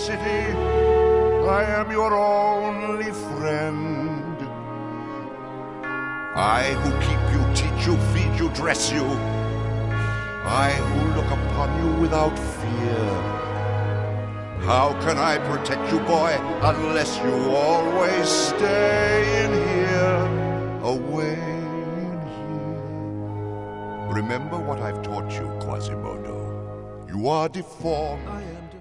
city. I am your only friend. I who keep you, teach you, feed you, dress you. I who look upon you without fear. How can I protect you, boy, unless you always stay in here, away in here? Remember what I've taught you, Quasimodo. You are deformed. I am